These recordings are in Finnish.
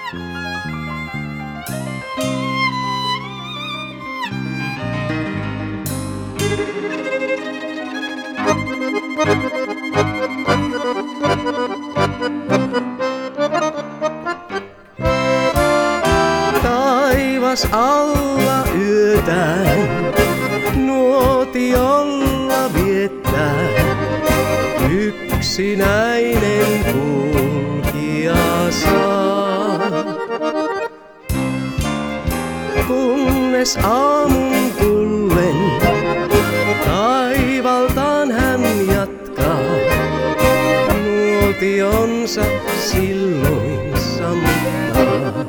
Taivas alla yötään nuotiolla viettää. Yksinäinen kulkija saa. Kunnes aamun tullen taivaltaan hän jatkaa. Nuotionsa silloin sammuttaa.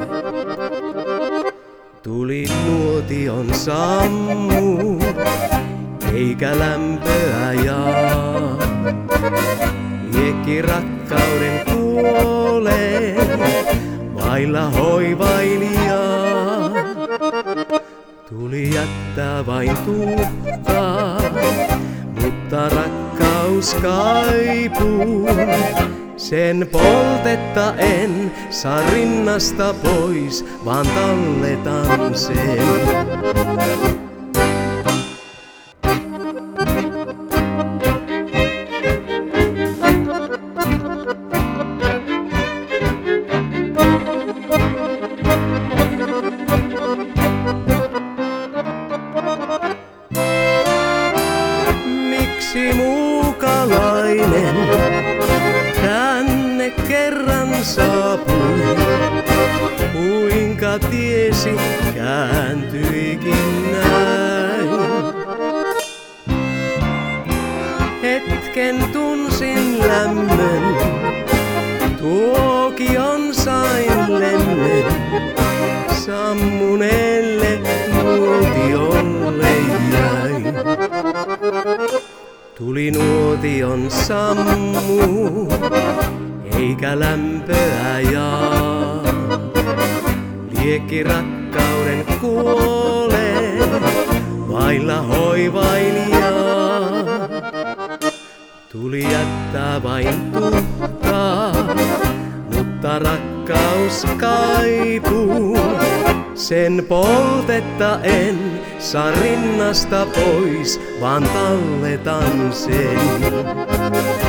Tuli nuotion sammu, eikä lämpöä jaa. Liekki rakkauden kuolee, vailla hoivailijaa. Tuli jättää vain tuhkaa, mutta rakkaus kaipuu. Sen poltetta en saa rinnasta pois, vaan talletan sen. Miksi muukalainen tänne kerran saapui? Kuinka tiesi, kääntyikin näin. Hetken tunsin lämmön, tuokion sain lemmen. Sammuneelle nuotiolle jäin. Tuli nuotion sammu, eikä lämpöä jaa. Liekki rakkauden kuolee, vailla hoivailijaa. Tuli jättää vain tuhkaa, mutta rakkaus kaipuu. Sen poltetta en saa rinnasta pois, vaan talletan sen.